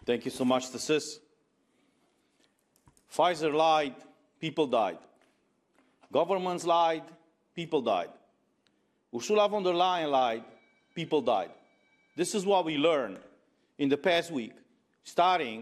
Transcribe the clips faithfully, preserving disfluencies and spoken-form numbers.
Thank you so much, Tassis. Pfizer lied, people died. Governments lied, people died. Ursula von der Leyen lied, people died. This is what we learned in the past week, starting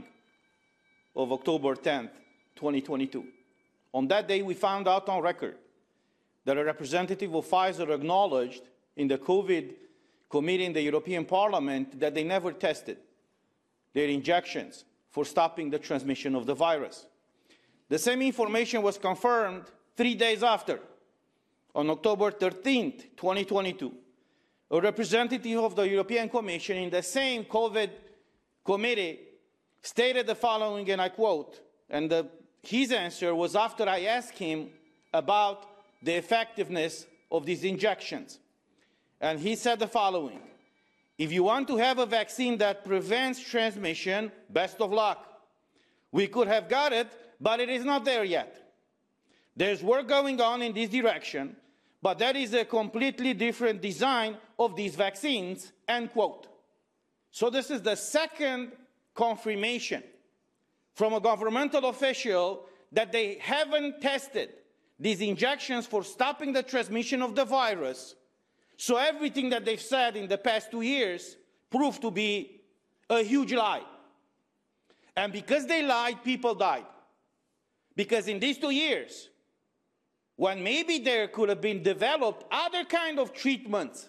of October tenth, twenty twenty-two. On that day, we found out on record that a representative of Pfizer acknowledged in the COVID committee in the European Parliament that they never tested their injections for stopping the transmission of the virus. The same information was confirmed three days after, on October thirteenth, twenty twenty-two. A representative of the European Commission in the same COVID committee stated the following, and I quote, and the, his answer was after I asked him about the effectiveness of these injections. And he said the following: if you want to have a vaccine that prevents transmission, best of luck. We could have got it, but it is not there yet. There's work going on in this direction, but that is a completely different design of these vaccines, end quote. So this is the second confirmation from a governmental official that they haven't tested these injections for stopping the transmission of the virus. So everything that they've said in the past two years proved to be a huge lie. And because they lied, people died. Because in these two years, when maybe there could have been developed other kind of treatments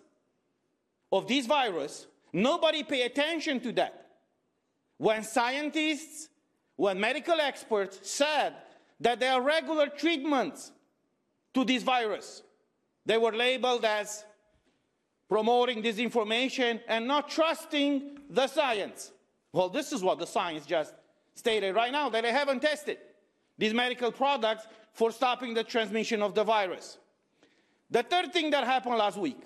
of this virus, nobody paid attention to that. When scientists, when medical experts said that there are regular treatments to this virus, they were labeled as promoting disinformation and not trusting the science. Well, this is what the science just stated right now, that they haven't tested these medical products for stopping the transmission of the virus. The third thing that happened last week,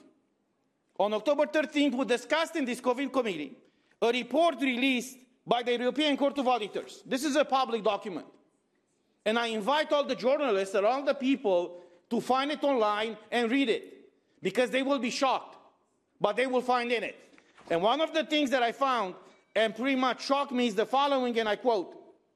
on October thirteenth, we discussed in this COVID committee a report released by the European Court of Auditors. This is a public document. And I invite all the journalists and all the people to find it online and read it, because they will be shocked, but they will find in it. And one of the things that I found and pretty much shocked me is the following, and I quote: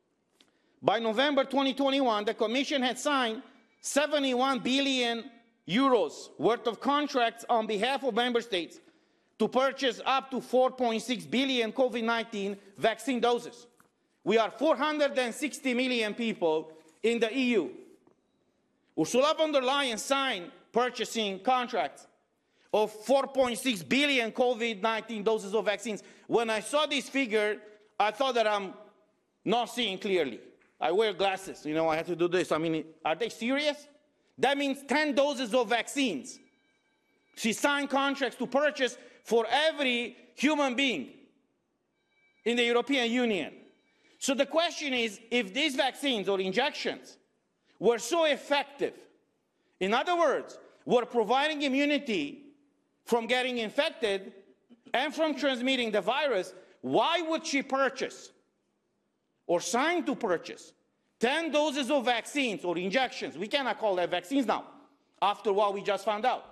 by November twenty twenty-one, the Commission had signed seventy-one billion euros worth of contracts on behalf of member states to purchase up to four point six billion COVID nineteen vaccine doses. We are four hundred sixty million people in the E U. Ursula von der Leyen signed purchasing contracts of four point six billion COVID nineteen doses of vaccines. When I saw this figure, I thought that I'm not seeing clearly. I wear glasses, you know, I have to do this. I mean, are they serious? That means ten doses of vaccines. She signed contracts to purchase for every human being in the European Union. So the question is, if these vaccines or injections were so effective, in other words, were providing immunity from getting infected and from transmitting the virus, why would she purchase or sign to purchase ten doses of vaccines or injections? We cannot call that vaccines now, after what we just found out.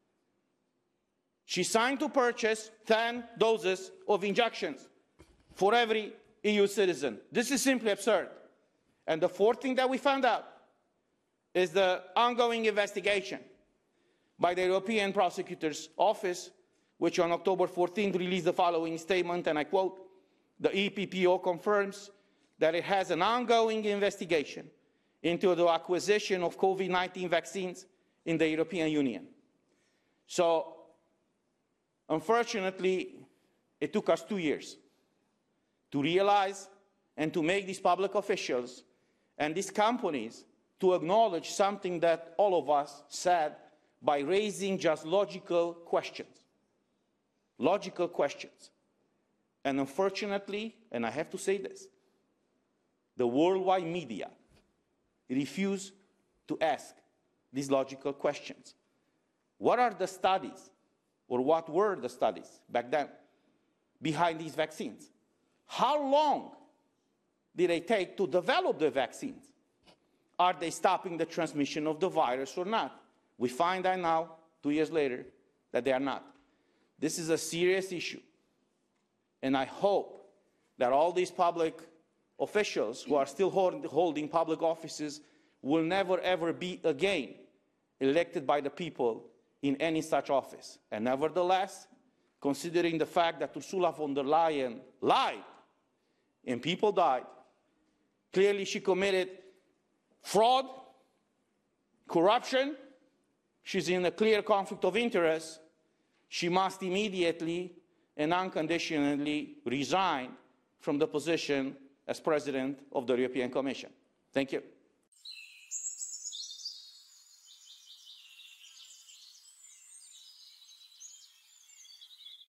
She signed to purchase ten doses of injections for every E U citizen. This is simply absurd. And the fourth thing that we found out is the ongoing investigation by the European Prosecutor's Office, which on October fourteenth released the following statement, and I quote: the E P P O confirms that it has an ongoing investigation into the acquisition of COVID nineteen vaccines in the European Union. So, unfortunately, it took us two years to realize and to make these public officials and these companies to acknowledge something that all of us said by raising just logical questions. Logical questions. And unfortunately, and I have to say this, the worldwide media refuse to ask these logical questions. What are the studies, or what were the studies back then, behind these vaccines? How long did they take to develop the vaccines? Are they stopping the transmission of the virus or not? We find out now, two years later, that they are not. This is a serious issue. And I hope that all these public officials who are still hold, holding public offices will never ever be again elected by the people in any such office. And nevertheless, considering the fact that Ursula von der Leyen lied and people died, clearly she committed fraud, corruption, she's in a clear conflict of interest, she must immediately and unconditionally resign from the position as President of the European Commission. Thank you.